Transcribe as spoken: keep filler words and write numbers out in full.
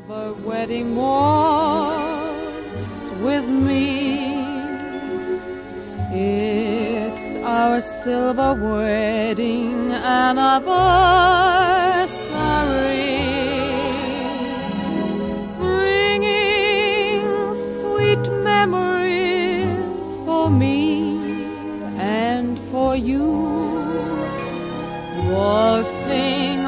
silver wedding waltz with me. It's our silver wedding anniversary, bringing sweet memories for me and for you. Waltzing